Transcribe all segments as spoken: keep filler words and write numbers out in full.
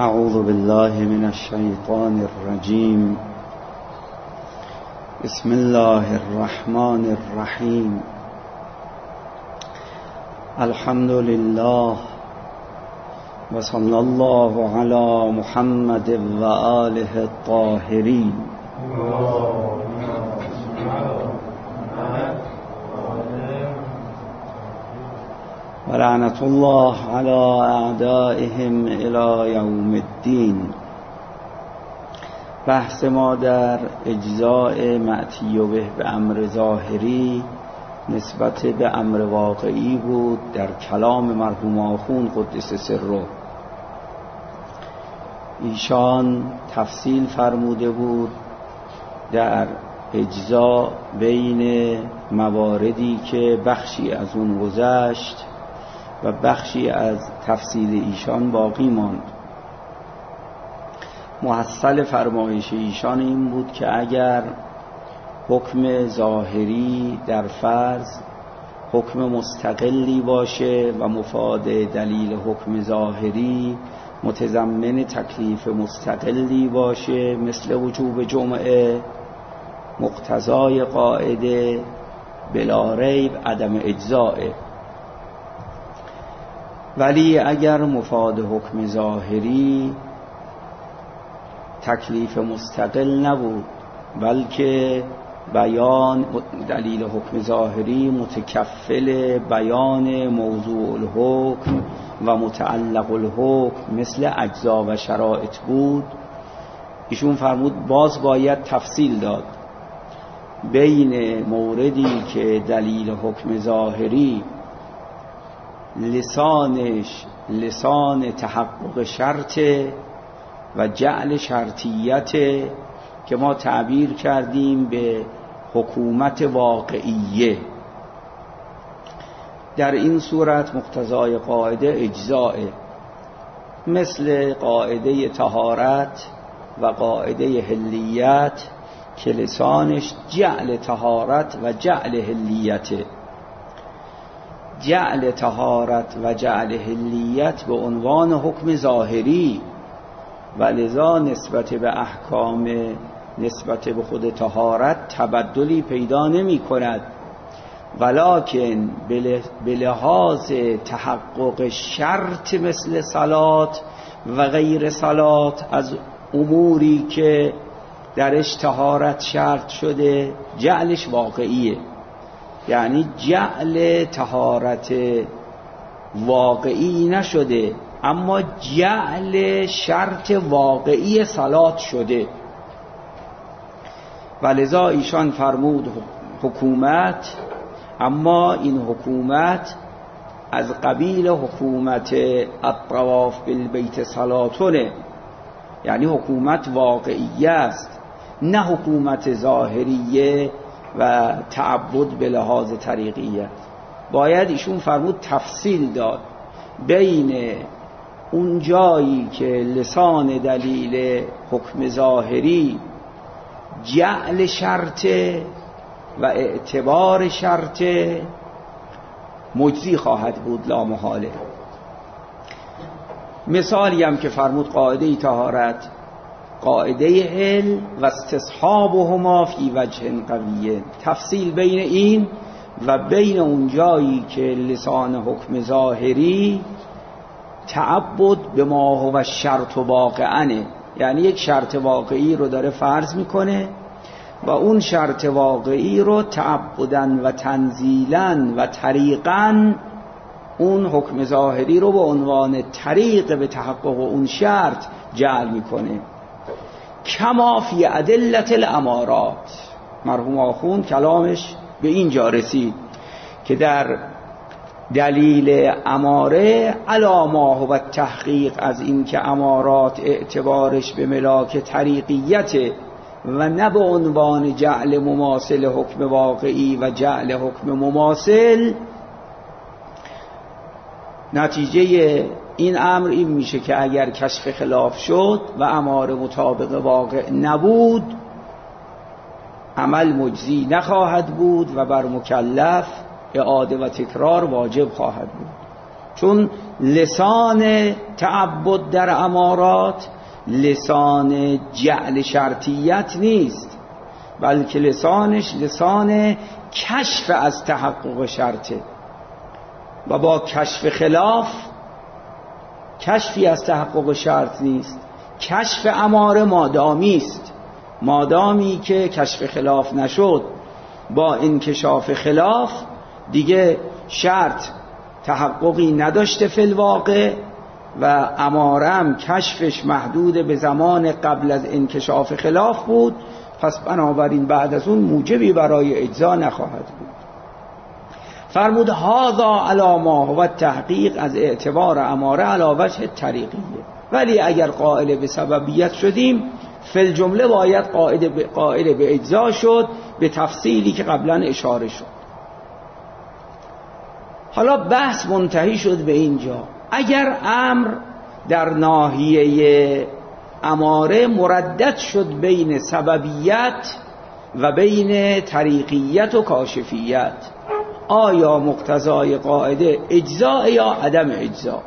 اعوذ بالله من الشیطان الرجیم. بسم الله الرحمن الرحیم. الحمد لله و صلی الله علی محمد و آله الطاهرین. و لعنت الله علی اعدائهم الی یوم الدین. بحث ما در اجزاء معتی و به به امر ظاهری نسبت به امر واقعی بود در کلام مرحوم آخوند قدس سره. ایشان تفصیل فرموده بود در اجزا بین مواردی که بخشی از اون گذشت و بخشی از تفصیل ایشان باقی ماند. محصل فرمایش ایشان این بود که اگر حکم ظاهری در فرض حکم مستقلی باشه و مفاد دلیل حکم ظاهری متضمن تکلیف مستقلی باشه مثل وجوب جمعه، مقتضای قاعده بلا ریب عدم اجزائه. ولی اگر مفاد حکم ظاهری تکلیف مستقل نبود بلکه بیان دلیل حکم ظاهری متکفل بیان موضوع الحکم و متعلق الحکم مثل اجزا و شرائط بود، ایشون فرمود باز باید تفصیل داد بین موردی که دلیل حکم ظاهری لسانش لسان تحقق شرط و جعل شرطیت که ما تعبیر کردیم به حکومت واقعیه. در این صورت مقتضای قاعده اجزائه، مثل قاعده طهارت و قاعده حلیت که لسانش جعل طهارت و جعل حلیته. جعل طهارت و جعل حلیت به عنوان حکم ظاهری و لذا نسبت به احکام نسبت به خود طهارت تبدلی پیدا نمی کند، ولکن به لحاظ تحقق شرط مثل صلات و غیر صلات از اموری که درش طهارت شرط شده جعلش واقعیه. یعنی جعل طهارت واقعی نشده اما جعل شرط واقعی صلات شده. ولذا ایشان فرمود حکومت، اما این حکومت از قبیل حکومت الطواف بالبیت صلاتونه، یعنی حکومت واقعیه است نه حکومت ظاهریه و تعبد به لحاظ طریقیت. باید ایشون فرمود تفصیل داد بین اون جایی که لسان دلیل حکم ظاهری جعل شرط و اعتبار شرط مجزی خواهد بود لا محاله. مثالی هم که فرمود قاعده طهارت، قاعده حل و استصحابهما فی وجه قویه. تفصیل بین این و بین اون جایی که لسان حکم ظاهری تعبد به ما هو شرط واقعا، یعنی یک شرط واقعی رو داره فرض میکنه و اون شرط واقعی رو تعبداً و تنزیلاً و طریقاً اون حکم ظاهری رو به عنوان طریق به تحقق اون شرط جعل میکنه. کما فی ادلت الامارات. مرحوم آخوند کلامش به اینجا رسید که در دلیل اماره علا ما هو تحقیق، از این که امارات اعتبارش به ملاک طریقیت و نه به عنوان جعل مماثل حکم واقعی و جعل حکم مماثل. نتیجه این امر این میشه که اگر کشف خلاف شد و اماره مطابق واقع نبود عمل مجزی نخواهد بود و بر مکلف اعاده و تکرار واجب خواهد بود. چون لسان تعبد در امارات لسان جعل شرطیت نیست، بلکه لسانش لسان کشف از تحقق شرطه و با کشف خلاف کشفی از تحقق شرط نیست. کشف اماره مادامی است، مادامی که کشف خلاف نشد، با انکشاف خلاف دیگه شرط تحققی نداشته فی الواقع و امارم کشفش محدود به زمان قبل از انکشاف خلاف بود، پس بنابراین بعد از اون موجبی برای اجزا نخواهد بود. فرمود هذا علی ما هو التحقیق، از اعتبار اماره علی وجه طریقیه. ولی اگر قائل به سببیت شدیم فی الجمله باید قائل به, قائل به اجزا شد، به تفصیلی که قبلا اشاره شد. حالا بحث منتهی شد به اینجا. اگر امر در ناحیه اماره مردد شد بین سببیت و بین طریقیت و کاشفیت، آیا مقتضای قاعده اجزا یا عدم اجزا؟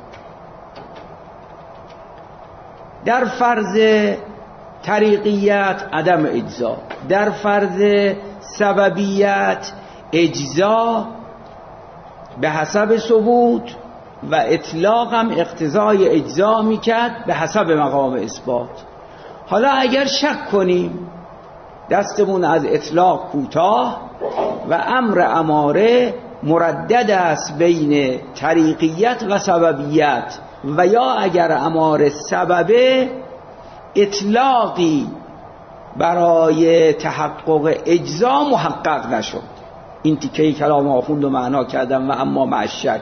در فرض طریقیت عدم اجزا، در فرض سببیت اجزا به حسب ثبوت و اطلاق هم اقتضای اجزا میکرد به حسب مقام اثبات. حالا اگر شک کنیم دستمون از اطلاق کوتاه و امر اماره مردد است بین طریقیت و سببیت، و یا اگر اماره سببه اطلاقی برای تحقق اجزا محقق نشد. این تیکه کلام آخوند و معنا کردم و اما مع شک،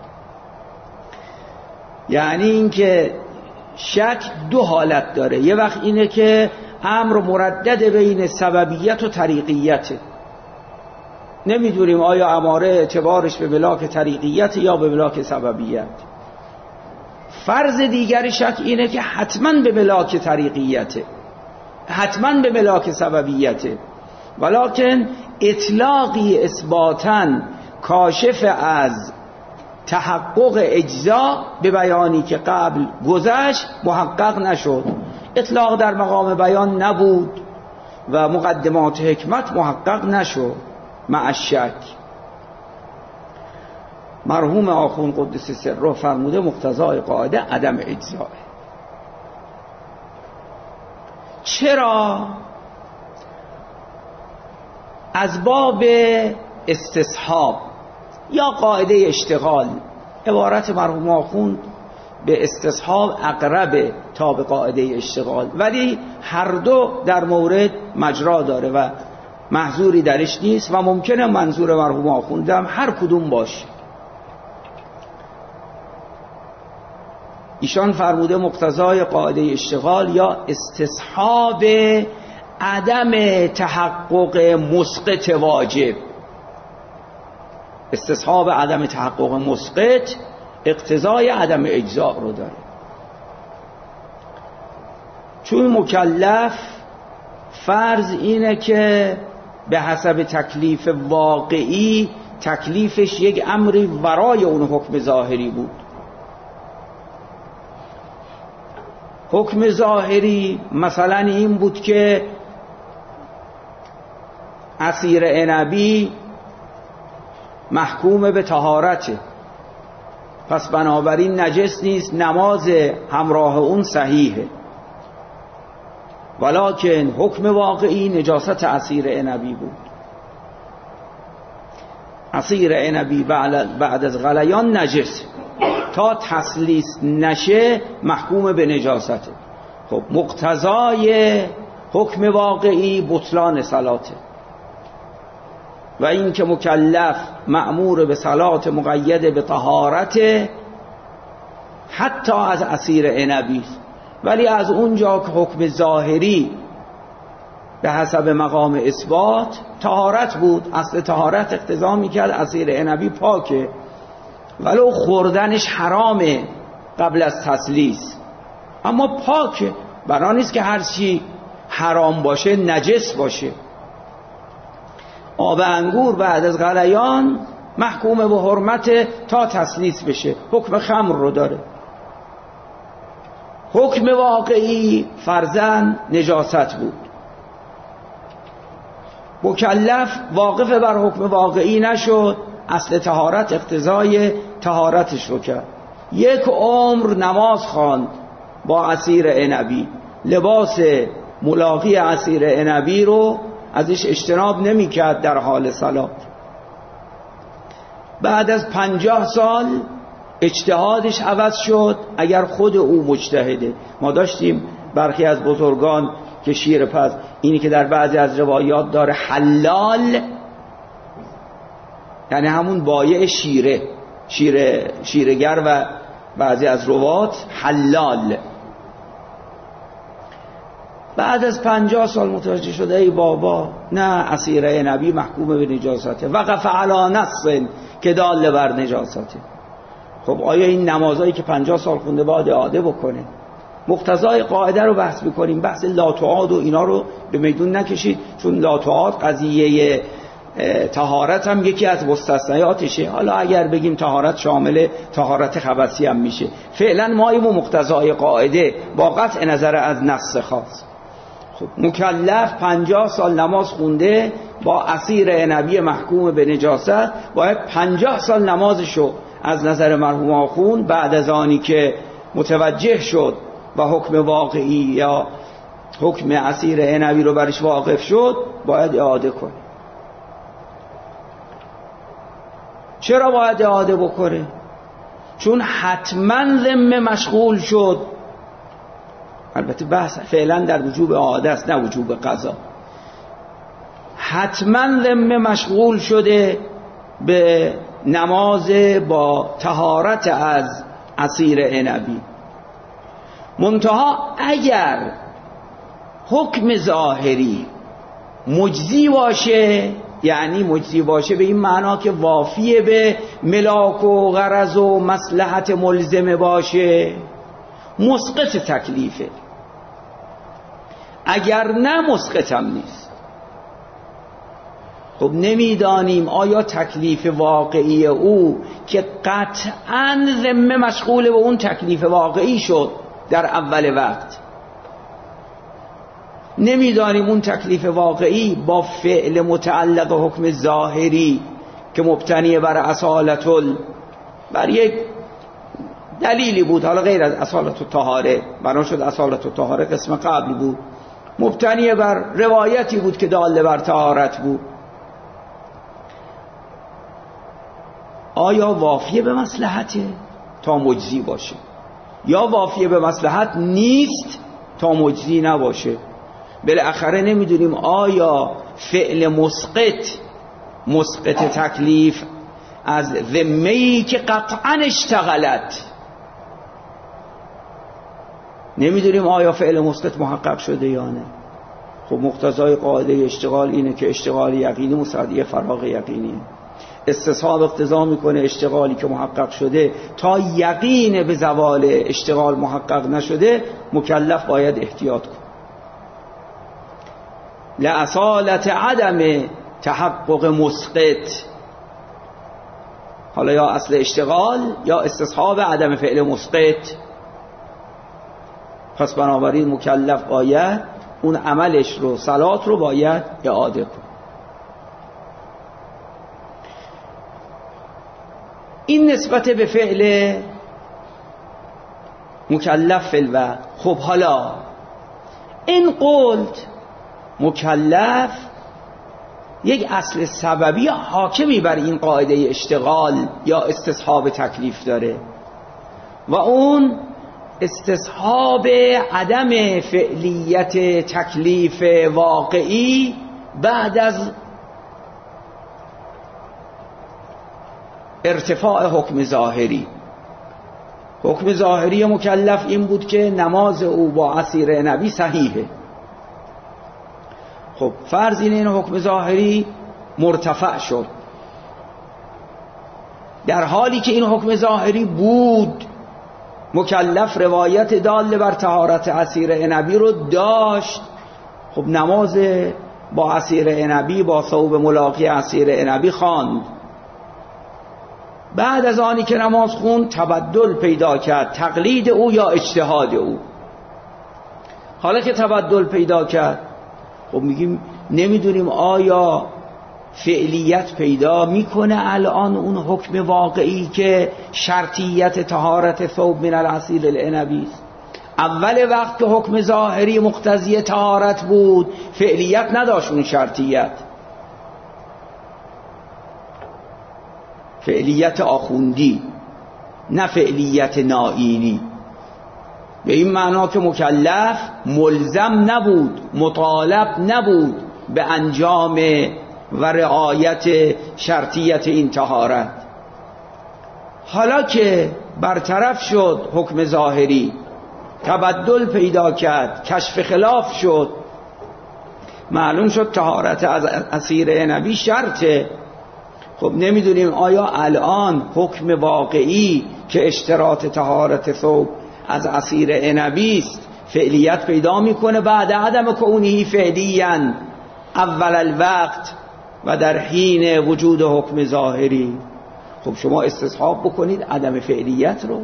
یعنی اینکه شک دو حالت داره. یه وقت اینه که امر مردد بین سببیت و طریقیته، نمیدونیم آیا اماره اعتبارش به ملاک طریقیت یا به ملاک سببیت. فرض دیگر شک اینه که حتما به ملاک طریقیته، حتما به ملاک سببیته، ولکن اطلاقی اثباتاً کاشف از تحقق اجزا به بیانی که قبل گذشت محقق نشد. اطلاق در مقام بیان نبود و مقدمات حکمت محقق نشد مع الشک. مرحوم آخوند قدس سره فرموده مقتضای قاعده عدم اجزا. چرا؟ از باب استصحاب یا قاعده اشتغال. عبارت مرحوم آخوند به استصحاب اقرب تا به قاعده اشتغال، ولی هر دو در مورد مجرا داره و محظوری درش نیست و ممکنه منظور مرحوم آخوند هم هر کدوم باشه. ایشان فرموده مقتضای قاعده اشتغال یا استصحاب عدم تحقق مسقط واجب. استصحاب عدم تحقق مسقط اقتضای عدم اجزا رو داره، چون مکلف فرض اینه که به حسب تکلیف واقعی تکلیفش یک امری ورای اون حکم ظاهری بود. حکم ظاهری مثلا این بود که عصیر عنبی محکوم به طهارته، پس بنابراین نجس نیست، نماز همراه اون صحیحه، ولکن حکم واقعی نجاست عصیر عنبی بود. عصیر عنبی بعد از غلیان نجس، تا تسلیس نشه محکوم به نجاسته. خب مقتضای حکم واقعی بطلان صلاته، و این که مکلف مأمور به صلات مقید به طهارت حتی از عصیر عنبی، ولی از اونجا که حکم ظاهری به حسب مقام اثبات طهارت بود، اصل طهارت اقتضا میکرد عصیر عنبی پاکه ولو خوردنش حرامه قبل از تسلیس، اما پاکه، بنا نیست که هر چی حرام باشه نجس باشه. آب انگور بعد از غلیان محکوم به حرمت تا تسلیس بشه، حکم خمر رو داره. حکم واقعی فرضاً نجاست بود، مکلف واقف بر حکم واقعی نشد، اصل طهارت اقتضای طهارتش رو کرد. یک عمر نماز خواند با عصیر عنبی، لباس ملاقی عصیر عنبی رو ازش اجتناب نمی کرد در حال صلات. بعد از پنجاه سال اجتهادش عوض شد، اگر خود او مجتهده. ما داشتیم برخی از بزرگان که شیر پز، اینی که در بعضی از روایات داره حلال، یعنی همون بایع شیره، شیر شیرگر، و بعضی از روات حلال. بعد از پنجاه سال متوجه شده ای بابا نه، عصیر عنبی محکوم به نجاسته، وقف علی نص که دال بر نجاسته. خب آیا این نمازایی که پنجاه سال خونده باید اعاده بکنه؟ مقتضای قاعده رو بحث میکنیم، بحث لا تعاد و اینا رو به میدون نکشید، چون لا تعاد قضیه طهارت هم یکی از مستثنیاتشه. حالا اگر بگیم طهارت شامل طهارت خبثی هم میشه. فعلا ما این مقتضای قاعده با قطع نظر از نص خاص. خب مکلف پنجاه سال نماز خونده با عصیر عنبی محکوم به نجاست، باید پنجاه سال نمازشو از نظر مرحوم آخوند بعد از آنی که متوجه شد و حکم واقعی یا حکم عصیر عنبی رو برش واقف شد باید اعاده کنه. چرا باید اعاده بکنه؟ چون حتما ذمه مشغول شد. البته بحث فعلا در وجوب اعاده است، نه وجوب قضا. حتما ذمه مشغول شده به نماز با طهارت از عصیر عنبی. منتها اگر حکم ظاهری مجزی باشه، یعنی مجزی باشه به این معنا که وافیه به ملاک و غرض و مصلحت ملزمه باشه، مسقط تکلیفه. اگر نه مسقط هم نیست. خب نمیدانیم آیا تکلیف واقعی او که قطعاً ذمه مشغول به اون تکلیف واقعی شد در اول وقت، نمیدانیم اون تکلیف واقعی با فعل متعلق حکم ظاهری که مبتنی بر اصالت ال بر یک دلیلی بود، حالا غیر از اصالت الطهاره، بنا شد اصالت الطهاره قسم قبل بود، مبتنی بر روایتی بود که داله بر طهارت بود. آیا وافیه به مصلحته تا مجزی باشه، یا وافیه به مصلحت نیست تا مجزی نباشه؟ بالاخره نمیدونیم آیا فعل مسقط مسقط تکلیف از ذمه‌ای که قطعاً اشتغلت، نمیدونیم آیا فعل مسقط محقق شده یا نه. خب مقتضای قاعده اشتغال اینه که اشتغال یقینی مصادیه فراغ یقینیه. استصحاب اقتضا میکنه اشتغالی که محقق شده تا یقین به زوال اشتغال محقق نشده مکلف باید احتیاط کنه. لأصالت عدم تحقق مسقط، حالا یا اصل اشتغال یا استصحاب عدم فعل مسقط. پس بنابراین مکلف باید اون عملش رو، صلات رو باید اعاده کنه. این نسبت به فعل مکلف فی الوقت. خب حالا این قلت مکلف یک اصل سببی حاکمی بر این قاعده اشتغال یا استصحاب تکلیف داره و اون استصحاب عدم فعلیت تکلیف واقعی بعد از ارتفاع حکم ظاهری. حکم ظاهری مکلف این بود که نماز او با عصیر عنبی صحیحه. خب فرض اینه این حکم ظاهری مرتفع شد، در حالی که این حکم ظاهری بود مکلف روایت داله بر طهارت عصیر عنبی رو داشت. خب نماز با عصیر عنبی، با ثوب ملاقی عصیر عنبی خواند. بعد از آنی که نماز خوند تبدل پیدا کرد، تقلید او یا اجتهاد او. حالا که تبدل پیدا کرد، خب میگیم نمیدونیم آیا فعلیت پیدا میکنه الان اون حکم واقعی که شرطیت طهارت ثوب من العصیر العنبی است؟ اول وقت که حکم ظاهری مقتضی طهارت بود، فعلیت نداشت، اون شرطیت، فعلیت آخوندی نه فعلیت نائینی. به این معنا که مکلف ملزم نبود، مطالب نبود به انجام و رعایت شرطیت این طهارت. حالا که برطرف شد حکم ظاهری، تبدل پیدا کرد، کشف خلاف شد، معلوم شد طهارت از عصیر عنبی شرطه. خب نمیدونیم آیا الان حکم واقعی که اشتراط طهارت ثوب از عصیر عنبی است فعلیت پیدا میکنه بعد عدم کونه فعلیاً اول الوقت و در حین وجود حکم ظاهری؟ خب شما استصحاب بکنید عدم فعلیت رو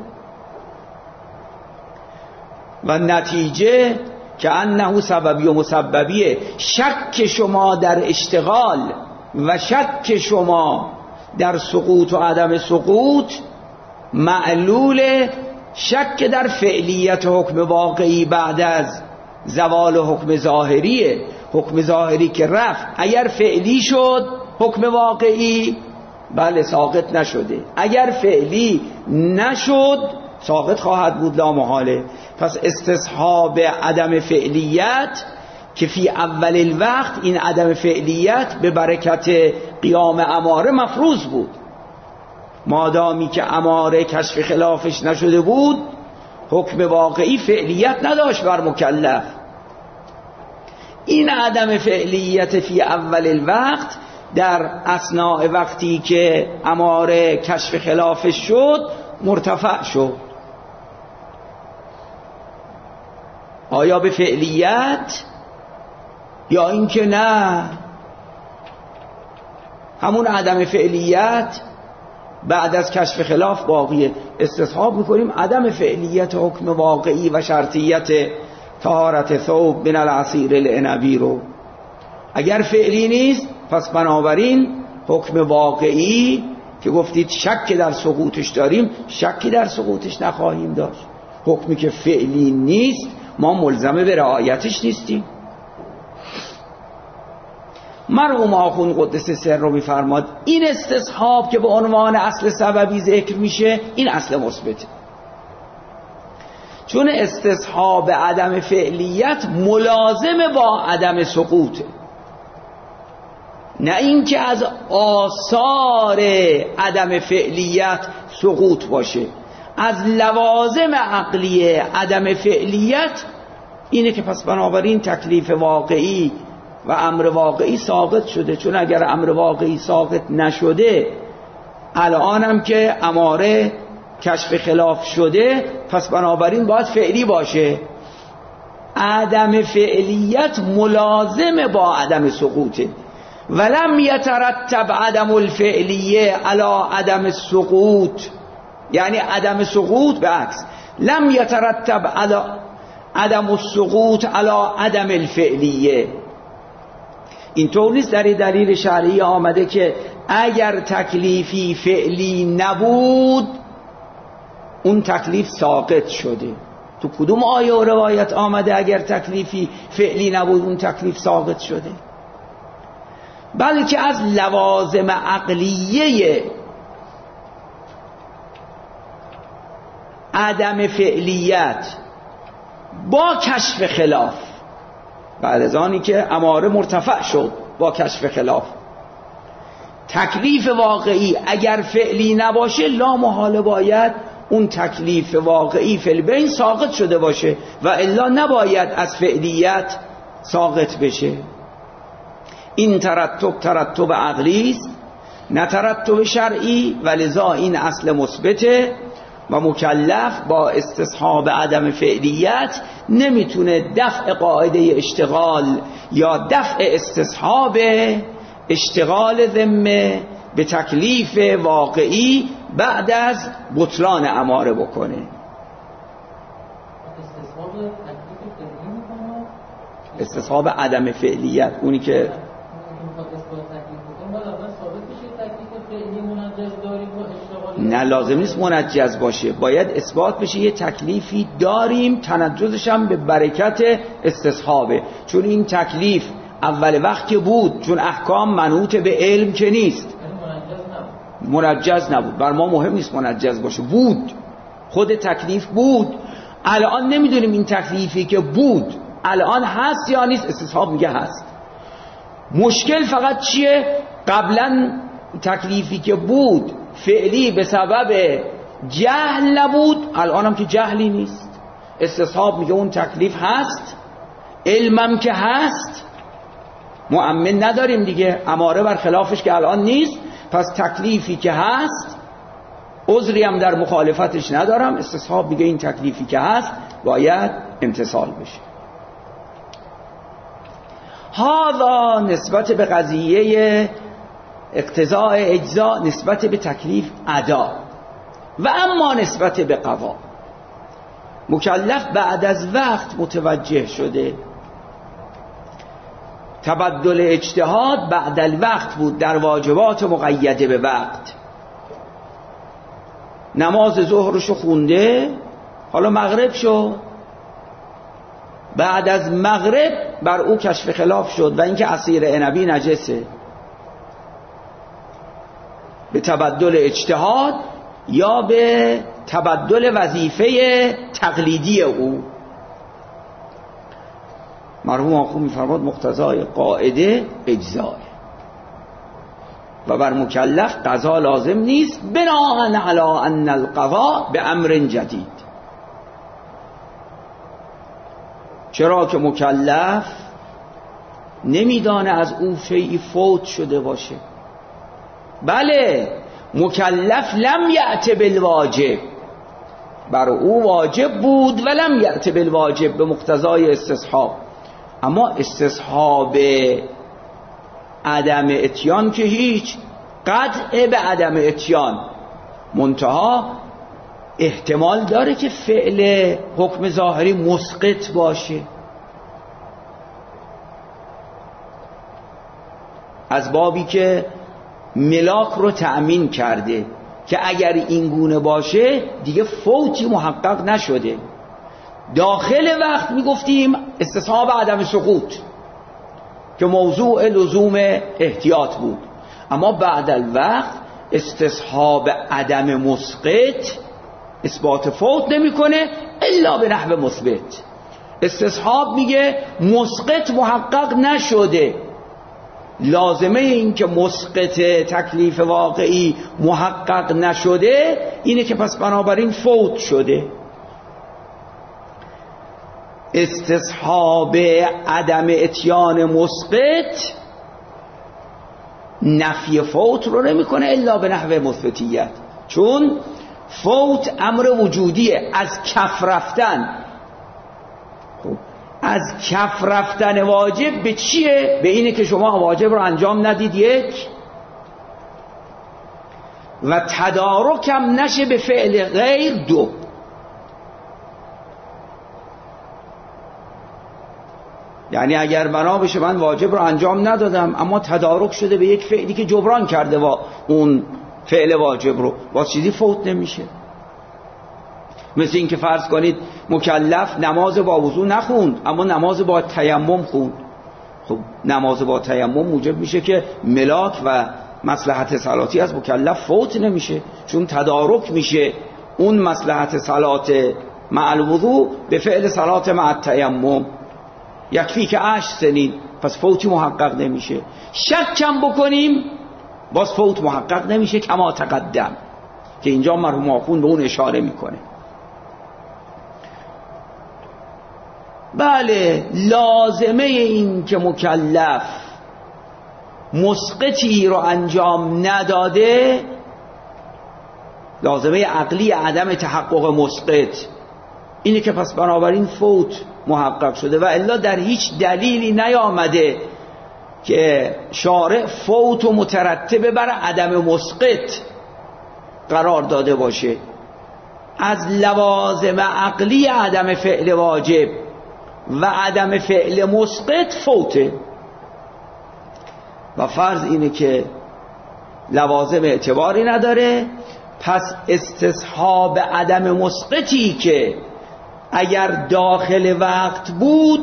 و نتیجه که انه سببی و مسببیه. شک شما در اشتغال و شک شما در سقوط و عدم سقوط معلول شک در فعلیت حکم واقعی بعد از زوال حکم ظاهریه. حکم ظاهری که رفت، اگر فعلی شد حکم واقعی بله ساقط نشده، اگر فعلی نشد ساقط خواهد بود لا محاله. پس استصحاب عدم فعلیت که فی اول الوقت، این عدم فعلیت به برکت قیام اماره مفروض بود. مادامی که اماره کشف خلافش نشده بود حکم واقعی فعلیت نداشت بر مکلف. این عدم فعلیت فی اول الوقت در اثناء وقتی که اماره کشف خلافش شد مرتفع شد. آیا به فعلیت یا اینکه نه همون عدم فعلیت بعد از کشف خلاف باقیه؟ استصحاب میکنیم عدم فعلیت حکم واقعی و شرطیت طهارت ثوب من العصیر العنبی رو. اگر فعلی نیست پس بنابراین حکم واقعی که گفتید شک در سقوطش داریم، شکی در سقوطش نخواهیم داشت. حکمی که فعلی نیست ما ملزمه به رعایتش نیستیم. مرحوم آخوند قدس سر رو میفرماد این استصحاب که به عنوان اصل سببی ذکر میشه این اصل مثبته، چون استصحاب عدم فعلیت ملازم با عدم سقوطه، نه اینکه از آثار عدم فعلیت سقوط باشه. از لوازم عقلی عدم فعلیت اینه که پس بنابراین تکلیف واقعی و امر واقعی ساقط شده، چون اگر امر واقعی ساقط نشده الانم که اماره کشف خلاف شده پس بنابراین باید فعلی باشه. عدم فعلیت ملازم با عدم سقوطه. ولم یترتب عدم الفعلیه علی عدم السقوط، یعنی عدم سقوط به عکس لم یترتب علی عدم السقوط علی عدم الفعلیه. اینطور نیست در دلیل شرعی آمده که اگر تکلیفی فعلی نبود اون تکلیف ساقط شده. تو کدوم آیه و روایت آمده اگر تکلیفی فعلی نبود اون تکلیف ساقط شده؟ بلکه از لوازم عقلیه عدم فعلیت با کشف خلاف، بعد از آنی که اماره مرتفع شد با کشف خلاف، تکلیف واقعی اگر فعلی نباشه لا محاله باید اون تکلیف واقعی فی البین ساقط شده باشه و الا نباید از فعلیت ساقط بشه. این ترتب ترتب عقلی است نه ترتب شرعی، و لذا این اصل مثبته و مکلف با استصحاب عدم فعلیت نمیتونه دفع قاعده اشتغال یا دفع استصحاب اشتغال ذمه به تکلیف واقعی بعد از بطلان اماره بکنه. استصحاب عدم فعلیت، اونی که نه لازم نیست منجز باشه، باید اثبات بشه یه تکلیفی داریم، تنجزش هم به برکت استصحابه، چون این تکلیف اول وقت که بود، چون احکام منوط به علم که نیست، منجز نبود. بر ما مهم نیست منجز باشه، بود، خود تکلیف بود. الان نمیدونیم این تکلیفی که بود الان هست یا نیست، استصحاب میگه هست. مشکل فقط چیه؟ قبلا تکلیفی که بود فعلی به سبب جهل نبود، الان هم که جهلی نیست. استصحاب میگه اون تکلیف هست، علمم که هست، مؤمن نداریم دیگه، اماره بر خلافش که الان نیست، پس تکلیفی که هست عذری هم در مخالفتش ندارم. استصحاب میگه این تکلیفی که هست باید امتثال بشه. هذا نسبت به قضیه اقتضاء اجزا، نسبت به تکلیف ادا. و اما نسبت به قضا، مکلف بعد از وقت متوجه شده تبدل اجتهاد بعد الوقت بود در واجبات مقیده به وقت. نماز ظهرشو خونده، حالا مغرب شد، بعد از مغرب بر او کشف خلاف شد و اینکه عصیر عنبی نجسه، به تبدل اجتهاد یا به تبدل وظیفه تقلیدی او. مرحوم آخوند می‌فرماد مقتضای قاعده اجزاء و بر مکلف قضا لازم نیست، بناء علی ان القضاء به امر جدید. چرا که مکلف نمیدانه از او شیئی فوت شده باشه. بله مکلف لم یأت بالواجب، بر او واجب بود و لم یأت بالواجب به مقتضای استصحاب، اما استصحاب عدم اتیان که هیچ، قطع به عدم اتیان، منتها احتمال داره که فعل حکم ظاهری مسقط باشه، از بابی که ملاک رو تأمین کرده که اگر این گونه باشه دیگه فوتی محقق نشده. داخل وقت میگفتیم استصحاب عدم سقوط که موضوع لزوم احتیاط بود، اما بعد الوقت استصحاب عدم مسقط اثبات فوت نمیکنه الا به نحو مثبت. استصحاب میگه مسقط محقق نشده، لازمه این که مسقط تکلیف واقعی محقق نشده اینه که پس بنابراین فوت شده. استصحاب عدم اتیان مسقط نفی فوت رو نمیکنه الا به نحو مثبتیت، چون فوت امر وجودیه، از کف رفتن. خب از کف رفتن واجب به چیه؟ به اینه که شما واجب رو انجام ندید، یک، و تدارکم نشه به فعل غیر، دو. یعنی اگر بنا بشه من واجب رو انجام ندادم اما تدارک شده به یک فعلی که جبران کرده با اون فعل واجب رو، باز چیزی فوت نمیشه. مثل این که فرض کنید مکلف نماز با وضو نخوند اما نماز با تیمم خوند، خب نماز با تیمم موجب میشه که ملاک و مصلحت صلاتی از مکلف فوت نمیشه، چون تدارک میشه اون مصلحت صلات مع الوضو به فعل صلات مع التیمم. یکفی که عشر سنین، پس فوتی محقق نمیشه. شک کم بکنیم باز فوت محقق نمیشه، کما تقدم که اینجا مرحوم آخوند به اون اشاره میکنه. بله لازمه این که مکلف مسقطی رو انجام نداده، لازمه عقلی عدم تحقق مسقط اینه که پس بنابراین فوت محقق شده، و الا در هیچ دلیلی نیامده که شارع فوت و مترتبه بر عدم مسقط قرار داده باشه. از لوازم عقلی عدم فعل واجب و عدم فعل مسقط فوته. و فرض اینه که لوازم اعتباری نداره، پس استصحاب عدم مسقطی که اگر داخل وقت بود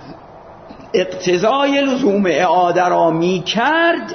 اقتضای لزوم اعاده را می کرد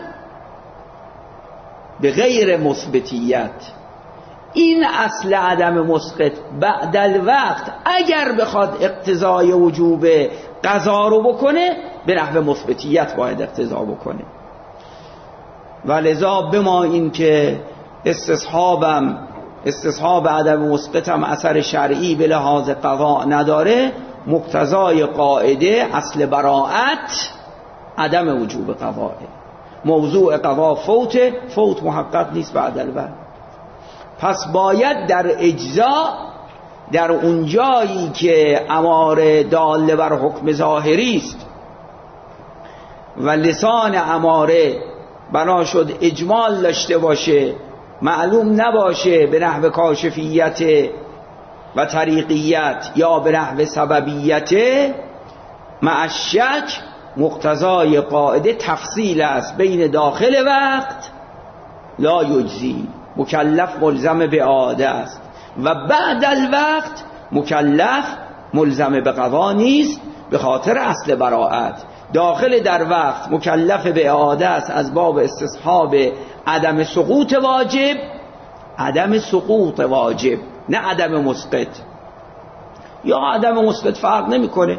به غیر مثبتیت، این اصل عدم مسقط بعد الوقت اگر بخواد اقتضای وجوب قضا رو بکنه به نحو مثبتیت باید اقتضا بکنه. و لذا بما این که استصحابم استصحاب عدم مسقطم اثر شرعی به لحاظ قضا نداره، مقتضای قاعده اصل براءت عدم وجوب قضاه. موضوع قضا فوت فوت محقق نیست بعد الوقت. پس باید در اجزا، در اون جایی که اماره داله بر حکم ظاهری است و لسان اماره بنا شد اجمال داشته باشه، معلوم نباشه به نحو کاشفیت و طریقیت یا به نحو سببیت، مع الشک مقتضای قاعده تفصیل است بین داخل وقت لا یجزی، مکلف ملزم به اعاده است، و بعد الوقت مکلف ملزم به قضا نیست به خاطر اصل براءت. داخل در وقت مکلف به اعاده است از باب استصحاب عدم سقوط واجب، عدم سقوط واجب نه عدم مسقط. یا عدم مسقط فرق نمیکنه.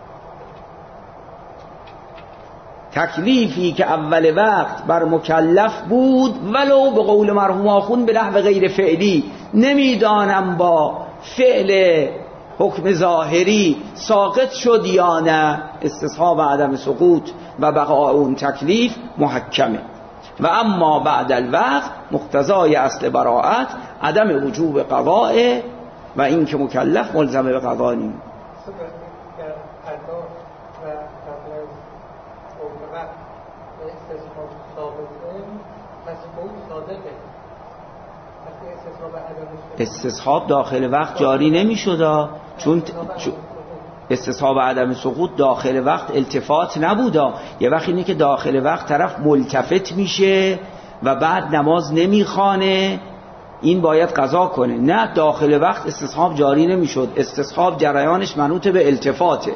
تکلیفی که اول وقت بر مکلف بود ولو به قول مرحوم آخوند به نحو غیر فعلی، نمیدانم با فعل حکم ظاهری ساقط شد یا نه، استصحاب عدم سقوط و بقاء اون تکلیف محکمه. و اما بعد الوقت مقتضای اصل براءت عدم وجوب قضاء و این که مکلف ملزم به قضا نیست. استصحاب داخل وقت جاری نمی شد، چون استصحاب عدم سقوط داخل وقت التفات نبودا. یه وقت اینه که داخل وقت طرف ملتفت میشه و بعد نماز نمیخوانه، این باید قضا کنه. نه، داخل وقت استصحاب جاری نمیشد، استصحاب جریانش منوط به التفاته.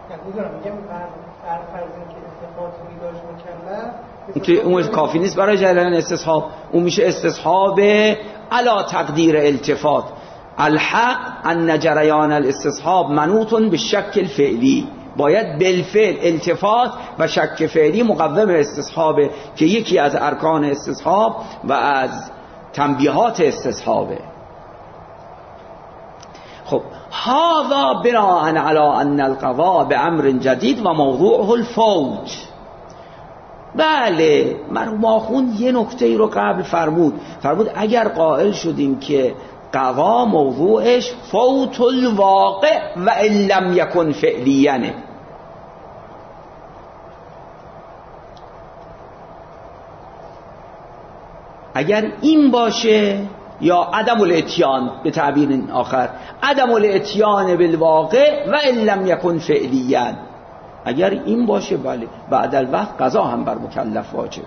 که اون کافی نیست برای جریان استصحاب، اون میشه استصحاب علا تقدیر التفات. الحق ان جریان الاستصحاب منوط به شک الفعلی، باید بالفعل التفات و شک فعلی مقوم استصحابه که یکی از ارکان استصحاب و از تنبیهات استصحابه. خب هذا بناء علی ان القضاء بامر جدید و موضوعه الفوت. بله، مرحوم آخوند یه نکته ای رو قبل فرمود فرمود اگر قائل شدیم که قضا موضوعش فوت الواقع و ان لم یکن فعلیانه، اگر این باشه، یا عدم الاتیان به تعبیر آخر، عدم الاتیان بالواقع و ان لم یکن فعلیان، اگر این باشه بله بعد الوقت قضا هم بر مکلف واجبه.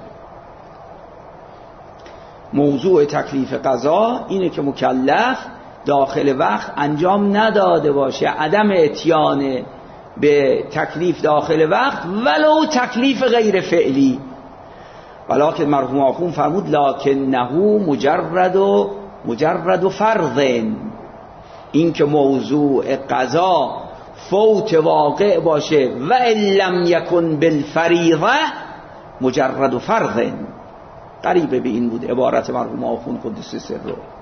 موضوع تکلیف قضا اینه که مکلف داخل وقت انجام نداده باشه، عدم اتیان به تکلیف داخل وقت ولو تکلیف غیر فعلی. ولکن مرحوم آخوند فرمود لکنه مجرد و مجرد و فرضن، این که موضوع قضا فوت واقع باشه و ان لم یکن بالفریضه مجرد و فرضن، قریب به این بود عبارت مرحوم آخوند قدس سره.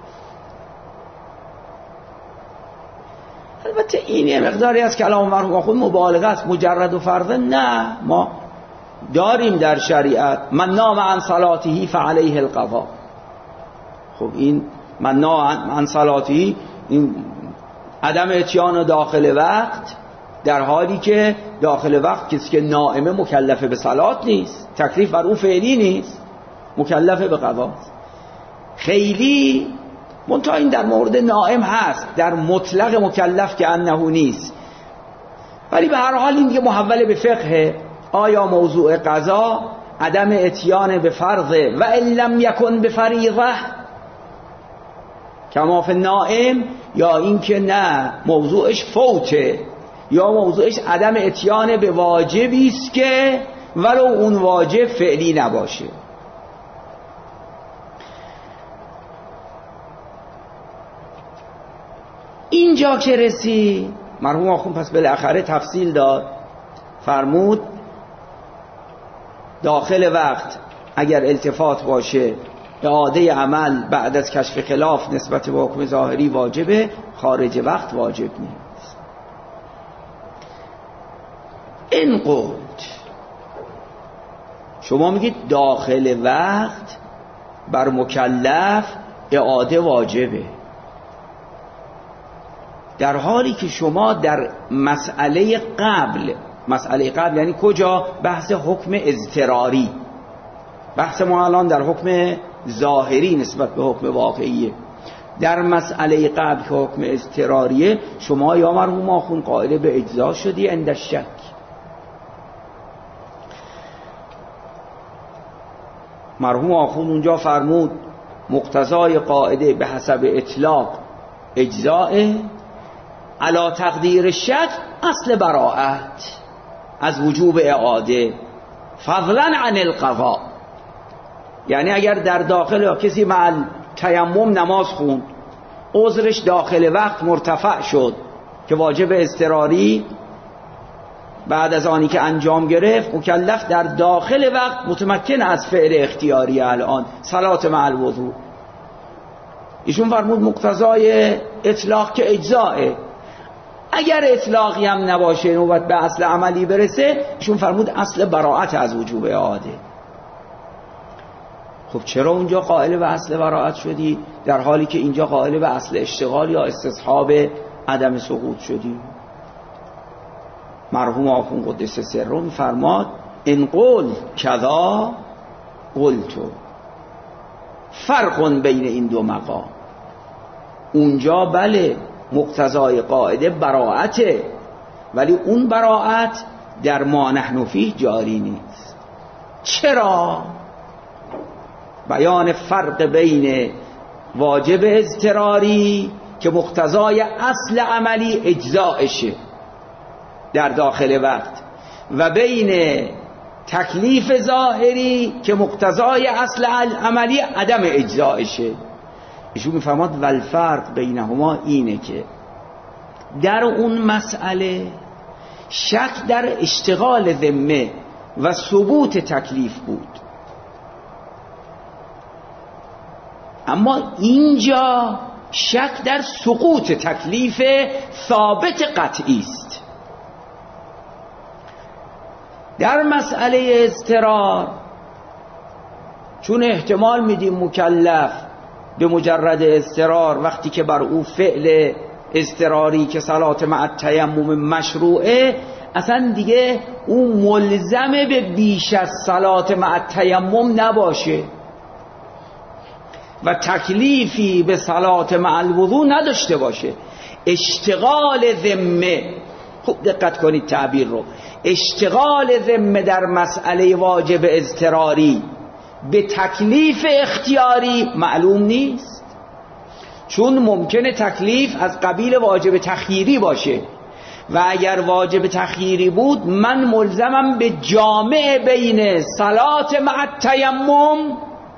البته این یه مقداری از کلام مرحوم آخوند مبالغه است. مجرد و فرضن نه، ما داریم در شریعت من نام عن صلاته فعلیه القضاء. خب این من نام عن صلاته، این عدم اتیان داخل وقت، در حالی که داخل وقت کسی که نائمه مکلف به صلات نیست، تکلیف بر او فعلی نیست، مکلف به قضا. خیلی منتها این در مورد نائم هست، در مطلق مکلف که انه نیست. ولی به هر حال این دیگه محول به فقه. آیا موضوع قضا عدم اتیان به فرضه و ان لم یکن به فریضه کما فی النائم، یا اینکه نه موضوعش فوته، یا موضوعش عدم اتیان به واجبی است که ولو اون واجب فعلی نباشه. اینجا که رسی مرحوم آخوند پس بالاخره تفصیل داد، فرمود داخل وقت اگر التفات باشه اعاده عمل بعد از کشف خلاف نسبت به حکم ظاهری واجبه، خارج وقت واجب نیست. این قول شما میگید داخل وقت بر مکلف اعاده واجبه، در حالی که شما در مسئله قبل، مسئله قبل یعنی کجا؟ بحث حکم اضطراری، بحث ما الان در حکم ظاهری نسبت به حکم واقعیه. در مسئله قبل که حکم اضطراریه شما یا مرحوم آخوند قائل به اجزا شدی عند شک. مرحوم آخوند اونجا فرمود مقتضای قاعده به حسب اطلاق اجزاء، علا تقدیر شک اصل براءت از وجوب اعاده فضلا عن القضاء. یعنی اگر در داخل کسی مع تیمم نماز خوند، عذرش داخل وقت مرتفع شد که واجب اضطراری بعد از آنی که انجام گرفت، مکلف در داخل وقت متمکن از فعل اختیاری الان صلات مع الوضوء. ایشون فرمود مقتضای اطلاق که اجزائه. اگر اطلاقی هم نباشه نوبت به اصل عملی برسه، ایشون فرمود اصل براءت از وجوب اعاده. خب چرا اونجا قائل به اصل براءت شدی در حالی که اینجا قائل به اصل اشتغال یا استصحاب عدم سقوط شدی؟ مرحوم آخوند قدس سره می‌فرماد ان قول کذا قلتو، فرق بین این دو مقام. اونجا بله مقتضای قاعده براءته، ولی اون براءت در ما نحن فیه جاری نیست. چرا؟ بیان فرق بین واجب اضطراری که مقتضای اصل عملی اجزاءشه در داخل وقت، و بین تکلیف ظاهری که مقتضای اصل عملی عدم اجزاءشه. ایشون میفرماد والفرق بینهما اینه که در اون مسئله شک در اشتغال ذمه و ثبوت تکلیف بود، اما اینجا شک در سقوط تکلیف ثابت قطعی است. در مسئله اضطرار چون احتمال میدیم مکلف به مجرد اضطرار وقتی که بر او فعل اضطراری که صلات مع التیمم مشروعه، اصلا دیگه او ملزم به بیش از صلات مع التیمم نباشه و تکلیفی به صلات مع الوضوء نداشته باشه. اشتغال ذمه، خوب دقت کنید تعبیر رو، اشتغال ذمه در مسئله واجب اضطراری به تکلیف اختیاری معلوم نیست، چون ممکنه تکلیف از قبیل واجب تخییری باشه و اگر واجب تخییری بود من ملزمم به جامع بین صلات مع التیمم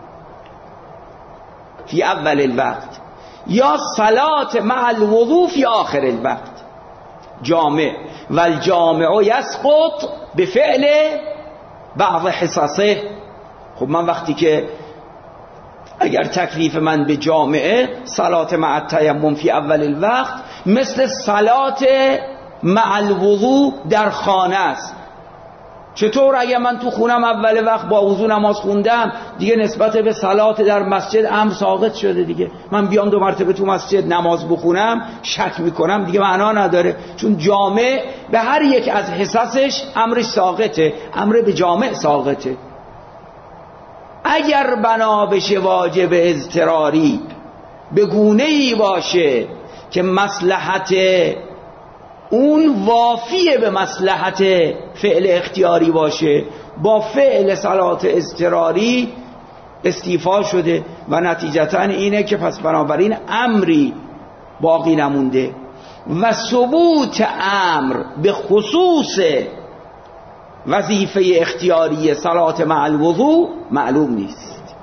فی اول الوقت یا صلات مع الوضوء فی آخر الوقت، جامع و الجامع یسقط به فعل بعض حصصه. خب من وقتی که اگر تکلیف من به جامعه صلات مع التیمم فی اول الوقت مثل صلات مع الوضوء در خانه است، چطور اگر من تو خونم اول وقت با وضو نماز خوندم دیگه نسبت به صلات در مسجد امر ساقط شده دیگه، من بیام دو مرتبه تو مسجد نماز بخونم شک میکنم دیگه معنا نداره، چون جامع به هر یک از حصصش امرش ساقطه، امر به جامع ساقطه. اگر بنا بشه واجب اضطراری به گونه‌ای باشه که مصلحت اون وافیه به مصلحت فعل اختیاری باشه، با فعل صلات اضطراری استیفا شده و نتیجتا اینه که پس بنابراین امری باقی نمونده و ثبوت امر به خصوص وظیفه اختیاری صلات مع الوضوء معلوم نیست.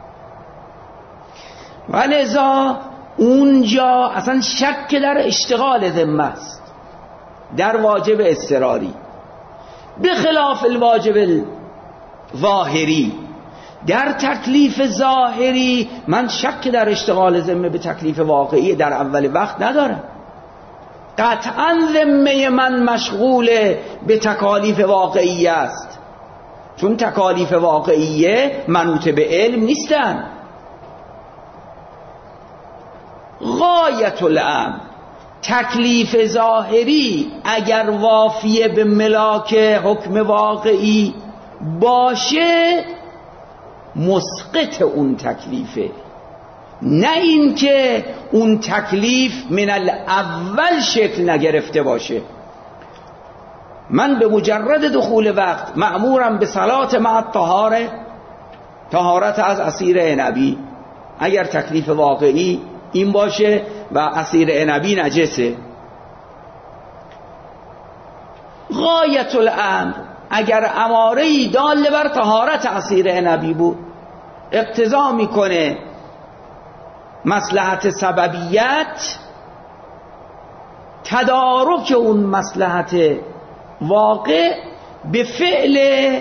ولذا اونجا اصلا شک در اشتغال ذمه است در واجب اضطراری، به خلاف الواجب ظاهری. در تکلیف ظاهری من شک در اشتغال ذمه به تکلیف واقعی در اول وقت ندارم. قطعا ذمه من مشغول به تکالیف واقعی است، چون تکالیف واقعیه منوط به علم نیستن. غایت الامر تکلیف ظاهری اگر وافیه به ملاک حکم واقعی باشه مسقط اون تکلیفه، نه این که اون تکلیف من الاول شکل نگرفته باشه. من به مجرد دخول وقت مأمورم به صلات مع الطهاره، طهارت از عصیر عنبی، اگر تکلیف واقعی این باشه و عصیر عنبی نجسه. غایت الامر اگر اماره‌ای دال بر طهارت عصیر عنبی بود، اقتضا میکنه مصلحت سببیت تدارک اون مصلحت واقع به فعل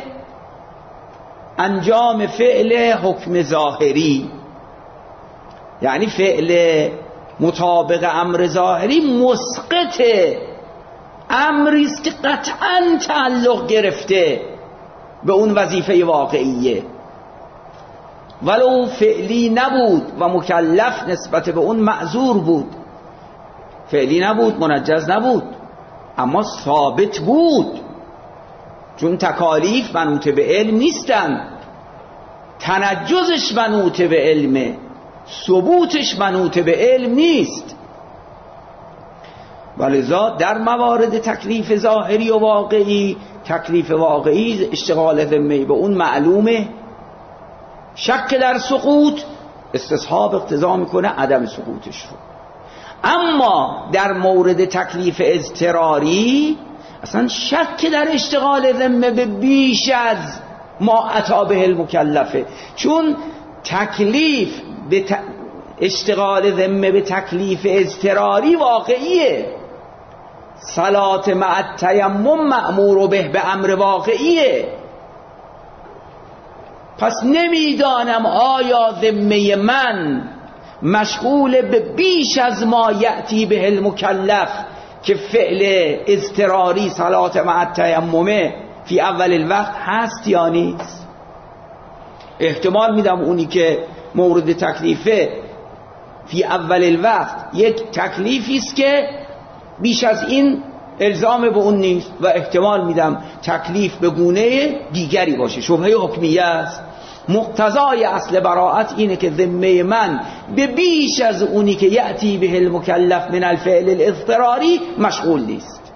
انجام فعل حکم ظاهری، یعنی فعل مطابق امر ظاهری مسقط امری است که قطعا تعلق گرفته به اون وظیفه واقعیه، ولو فعلی نبود و مکلف نسبت به اون معذور بود. فعلی نبود، منجز نبود، اما ثابت بود، چون تکالیف منوط به علم نیستن. تنجزش منوط به علمه، ثبوتش منوط به علم نیست. ولذا در موارد تکلیف ظاهری و واقعی، تکلیف واقعی اشتغال ذمه به اون معلومه، شک در سقوط استصحاب اقتضا میکنه عدم سقوطش رو. اما در مورد تکلیف اضطراری اصلا شک در اشتغال ذمه به بیش از ما عطا به المکلفه، چون تکلیف به ت... اشتغال ذمه به تکلیف اضطراری واقعیه. صلات مع التیمم مأمور به به امر واقعیه. پس نمیدانم آیا ذمه من مشغول به بیش از ما یأتی به المکلف که فعل اضطراری صلات مع التیمم فی اول الوقت هست یا نیست. احتمال میدم اونی که مورد تکلیفه فی اول الوقت یک تکلیفی است که بیش از این الزام به اون نیست، و احتمال میدم تکلیف به گونه دیگری باشه، شبهه حکمیه است. مقتضای اصل براءت اینه که ذمه من به بیش از اونی که یأتی به المکلف من الفعل الاضطراری مشغول نیست،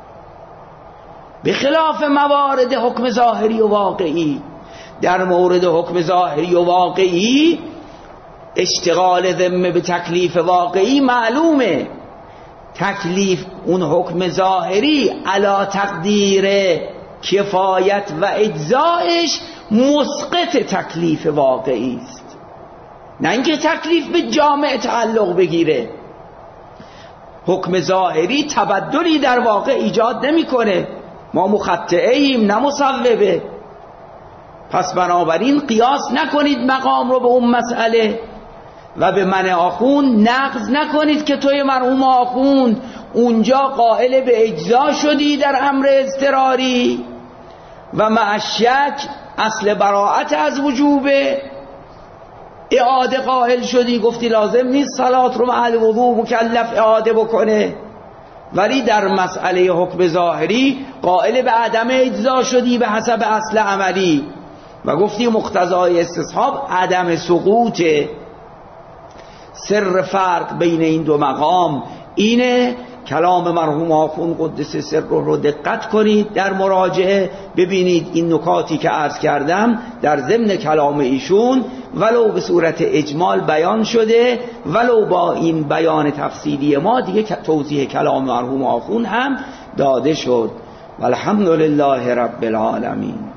به خلاف موارد حکم ظاهری و واقعی. در مورد حکم ظاهری و واقعی اشتغال ذمه به تکلیف واقعی معلومه. تکلیف اون حکم ظاهری علا تقدیر کفایت و اجزایش مسقط تکلیف واقعی است، نه اینکه تکلیف به جامع تعلق بگیره. حکم ظاهری تبدلی در واقع ایجاد نمیکنه، ما مخطئه ایم نه مصوبه. پس بنابراین قیاس نکنید مقام رو به اون مسئله و به من آخوند نقض نکنید که توی مرحوم آخوند اونجا قائل به اجزا شدی در امر اضطراری و مع شک اصل براءت از وجوبه، اعاده قائل شدی، گفتی لازم نیست صلات رو مع الوضوء مکلف اعاده بکنه، ولی در مسئله حکم ظاهری قائل به عدم اجزا شدی به حسب اصل عملی و گفتی مقتضای استصحاب عدم سقوطه. سر فرق بین این دو مقام اینه. کلام مرحوم آخوند قدس سره رو دقت کنید در مراجعه، ببینید این نکاتی که عرض کردم در ضمن کلام ایشون ولو به صورت اجمال بیان شده، ولو با این بیان تفصیلی ما دیگه توضیح کلام مرحوم آخوند هم داده شد. والحمد لله رب العالمین.